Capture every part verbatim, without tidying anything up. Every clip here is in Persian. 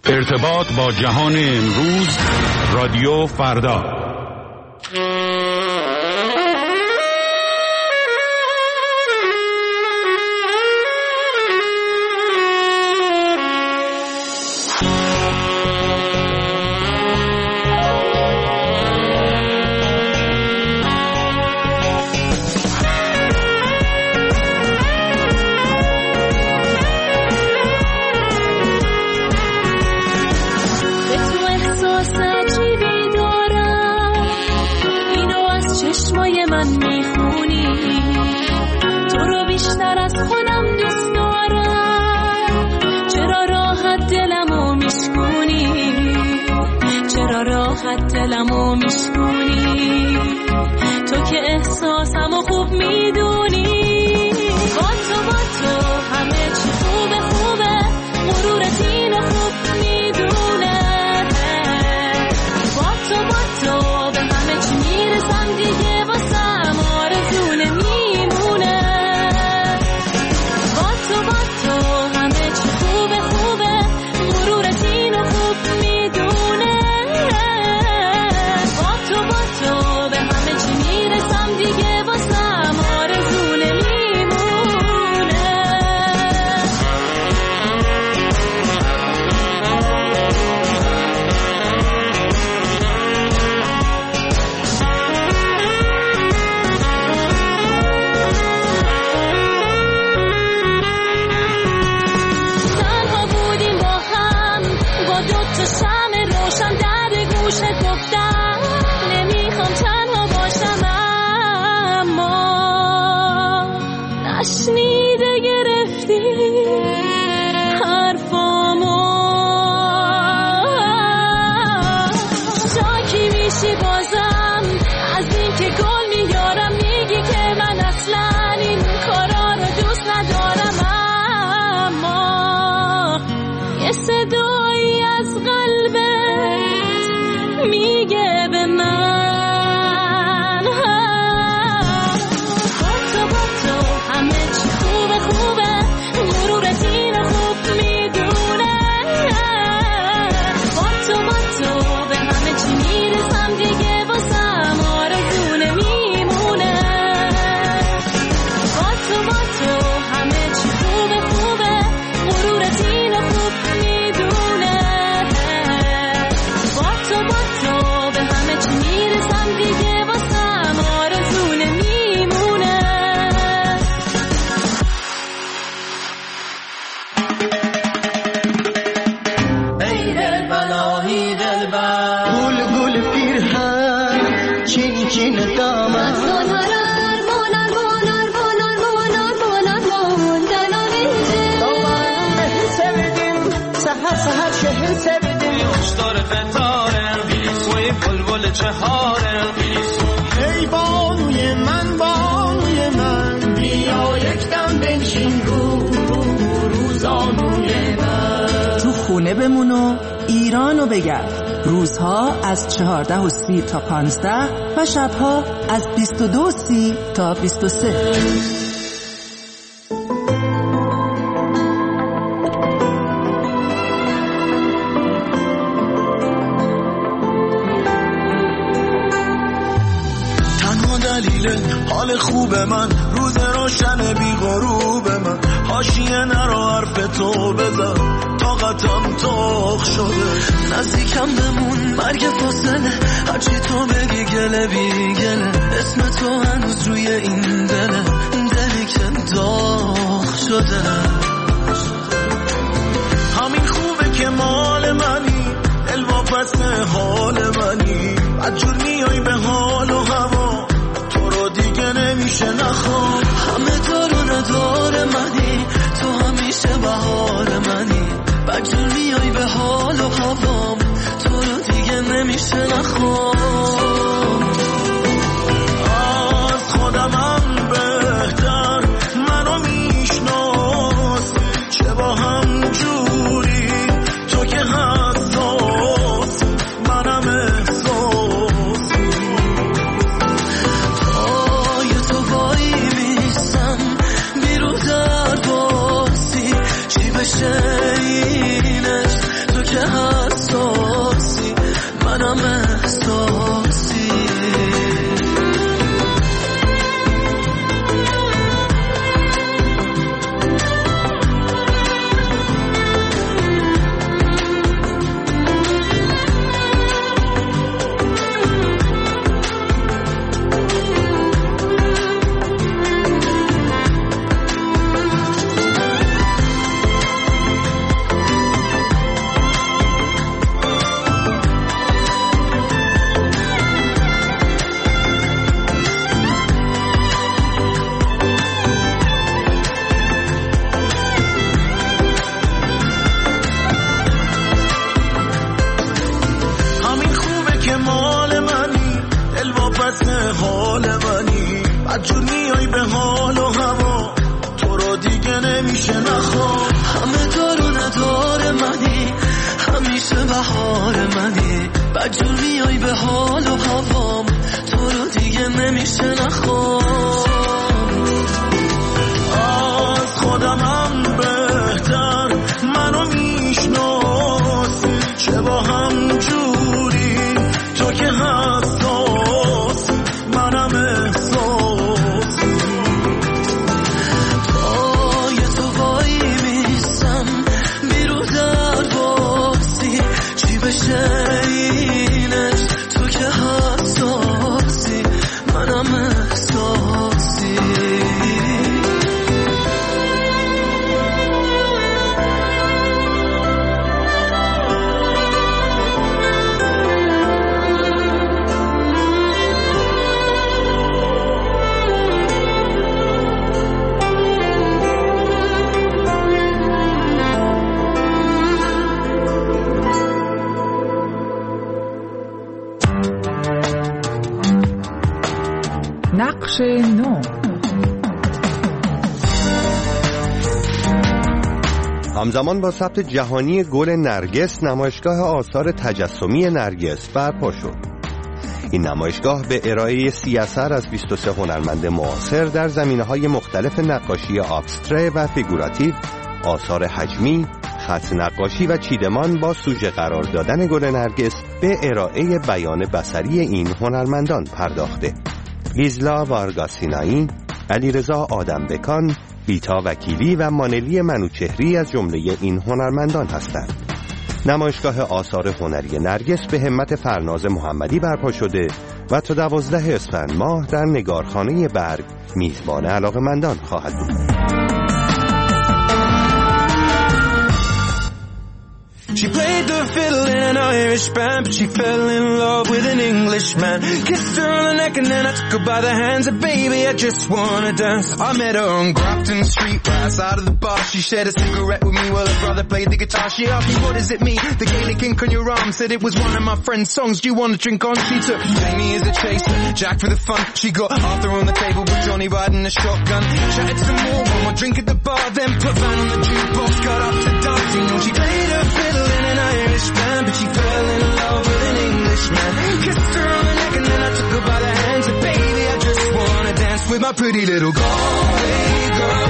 ارتباط با جهان امروز، رادیو فردا. دلمو میشکنی تو که احساسمو خوب میدونی. با تو با تو همه چی خوبه خوبه، مرورت اینو خوب میدونه. با تو با تو به همه چی میرسم دیگه، واسم آرزو نمیمونه. با تو با تو همه چی خوبه خوبه، مرورت اینو خوب میدونه. ای بانوی من بانوی من، بیا یک دم بنشین رو روزانوی من. تو خونه بمون و ایرانو بگرد. روزها از چهارده و سی تا پانزده و شبها از بیست و دو و سی تا بیست و سه. حال خوب من، روز روشن بی غروب من، حاشیه نرو حرف تو بزن، طاقتم تاخ شده. نزدیکم بمون مرگ فاصله، هرچی تو بگی گله بی گله، اسم تو هنوز روی این دله، دلی که داغ شده. همین خوبه که مال منی، الواپس حال منی، عجور میای به حال و هوا، دیگه نمیشه نخوام. همه دار و ندار منی، تو همیشه بهار منی، بجور میای به حال و هوام، تو رو دیگه نمیشه نخوام. از خودمم بهتر منو میشناسی، چه با هم جوری تو که حساس، منم احساسی. چی بشه اینش تو که بدجور میای به حال و هوا، تو رو دیگه نمیشه نخوام. همه دار و ندار منی، همیشه بهار منی، بدجور میای به حال و هوام، تو رو دیگه نمیشه نخوام. از خودمم بهتر منو میشناسی، چه با هم جوری تو که حساسی، منم احساسی. پای تو وای میسم بیرو در باسی، چی بشه اینش تو که حساسی، منم احساسی. نقش نو. همزمان با ثبت جهانی گل نرگس، نمایشگاه آثار تجسمی نرگس برپا شد. این نمایشگاه به ارائه سی اثر از بیست و سه هنرمند معاصر در زمینه‌های مختلف نقاشی ابستره و فیگوراتیو، آثار حجمی، خط نقاشی و چیدمان با سوژه قرار دادن گل نرگس به ارائه بیان بصری این هنرمندان پرداخته. لیزلا وارگاسینایی، علیرضا آدمبکان، بیتا وکیلی و مانلی منوچهری از جمله این هنرمندان هستند. نمایشگاه آثار هنری نرگس به همت فرناز محمدی برپا شده و تا دوازده اسفند ماه در نگارخانه برگ میزبان علاقه‌مندان خواهد بود. She played the fiddle in an Irish band, but she fell in love with an Englishman. Kissed her on the neck and then I took her by the hands, and baby, I just wanna dance. I met her on Grafton Street, right outside of the bar. She shared a cigarette with me while her brother played the guitar. She asked me, what does it mean? The Gaelic ink on your arm, said it was one of my friend's songs. Do you want to drink on? She took Jamie as a chaser, Jack for the fun. She got Arthur on the table with Johnny riding a shotgun. Chatted some more, one more drink at the bar, then put Van on the jukebox, got up to dance. You know she played her fiddle in an Irish band, but she fell in love with an Englishman. Kissed her on the neck and then I took her by the hands, and baby, I just wanna dance with my pretty little Galway girl.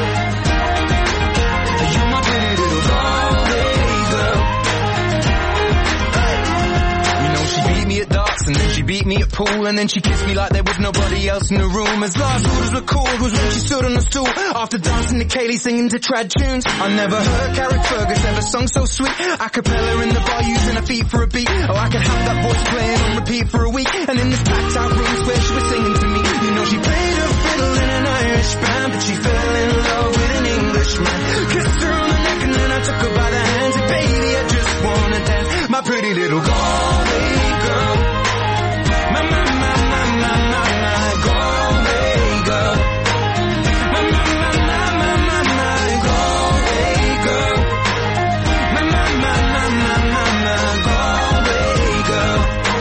You're my pretty little Galway girl. Hey. You know she beat me at darts and then she beat me at pool, and then she kissed me like there was nobody else in the room. As last orders were called was when she stood on the stool after dancing to Kaylee singing to trad tunes. I never heard Carrick Fergus ever sung so sweet. A cappella in the bar using her feet for a beat. Oh, I could have that voice playing on repeat for a week. And in this packed out room where she was singing to me, you know she played her fiddle in an Irish band, but she fell in love with an Englishman. Kissed her on the neck and then I took her by the hands, and baby, I just wanna dance, my pretty little Galway girl. My, my, my, my, my, my, my Galway girl. My, my, my, my, my, my, my Galway girl. My, my, my, my, my, my, my Galway girl.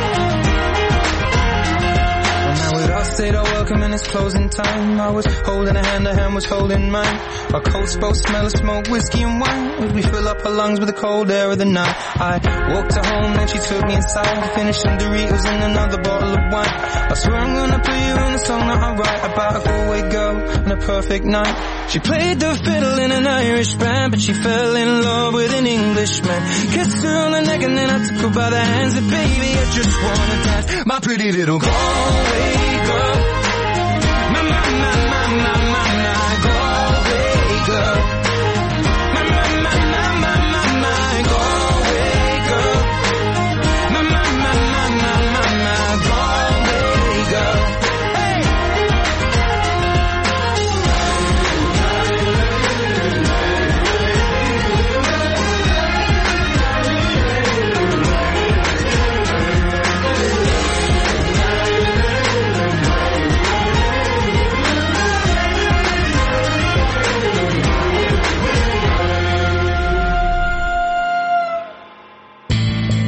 And now we'd all stayed our welcome and it's closing time. I was holding a hand, a hand was holding mine. Our coats both smell of smoke, whiskey and wine, as we fill up her lungs with the cold air of the night. I walked her home, then she took me inside, finished some Doritos and another bottle of wine. I swear I'm gonna put you in a song that I write about a Galway girl on a perfect night. She played the fiddle in an Irish band, but she fell in love with an Englishman. Kissed her on the neck and then I took her by the hands, and baby, I just wanna dance, my pretty little Galway girl. My, my, my, my, my, my, my Galway girl. My, my, my, my, my, my, my Galway girl. My, my, my, my, my, my, my Galway girl. Hey!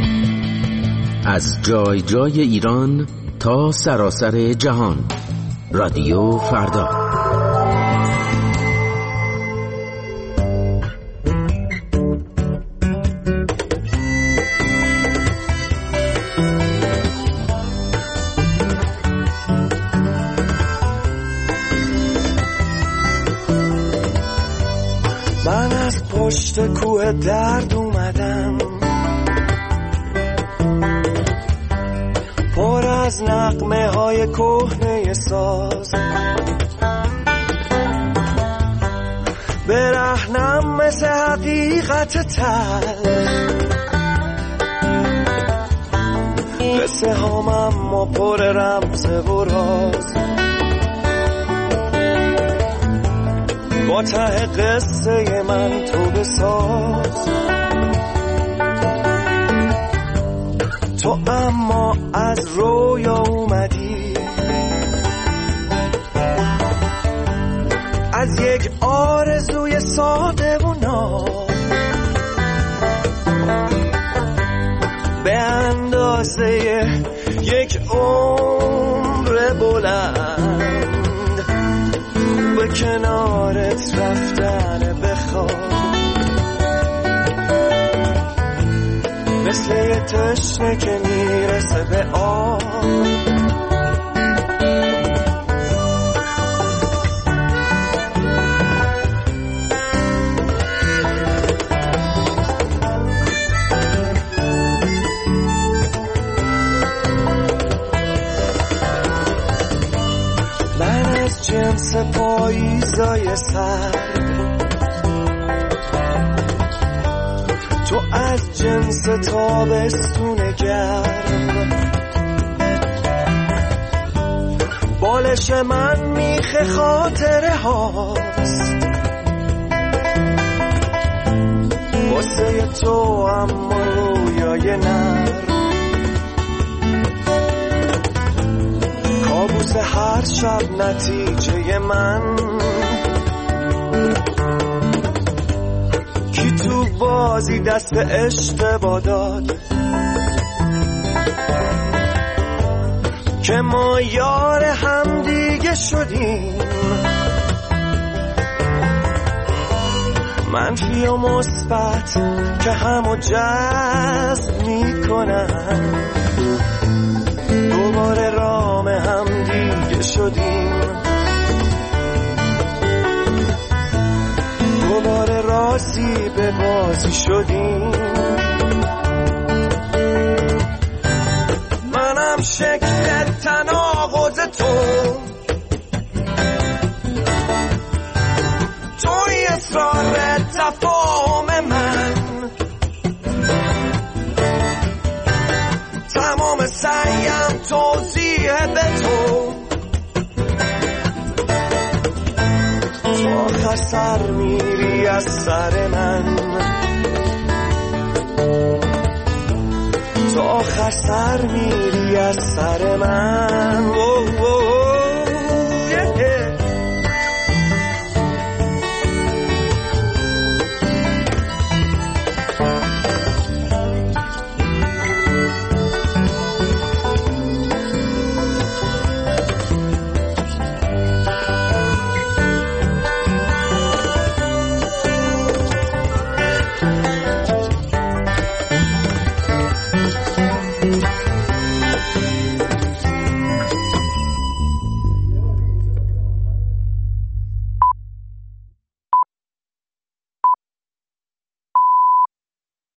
از جای جای ایران تا سراسر جهان، رادیو فردا. من از پشت کوه درد اومدم، پر از نغمه های کهنه ساز، برهنم مثل حقیقت تلخ، قصه هام اما پر رمز و راز، با ته قصه من تو بساز. تو اما از رویا اومدی، از یک آرزوی ساده و ناب، به اندازه یک عمر بلند به کنارت رفتن بخواب، مثل یه تشنه که میرسه به آب. من از جنس پاییزای سرد، تو از جنس تابستون گرم، بالش من میخه خاطره هاست، واسه تو اما رویای نرم، کابوس هر شب نتیجه من، کی تو بازی دست اشتباه داد که ما یار هم دیگه شدیم، منفی و مثبت که همو جذب میکنن، دوباره رام هم دیگه شدیم، دوباره راضی به بازی شدیم. منم شکل تناقض تو، توی اصرار تفاهم من، تمام سعیم توضیح به تو، تو آخر سر میری از سر من، تو آخر سر میری از سر من.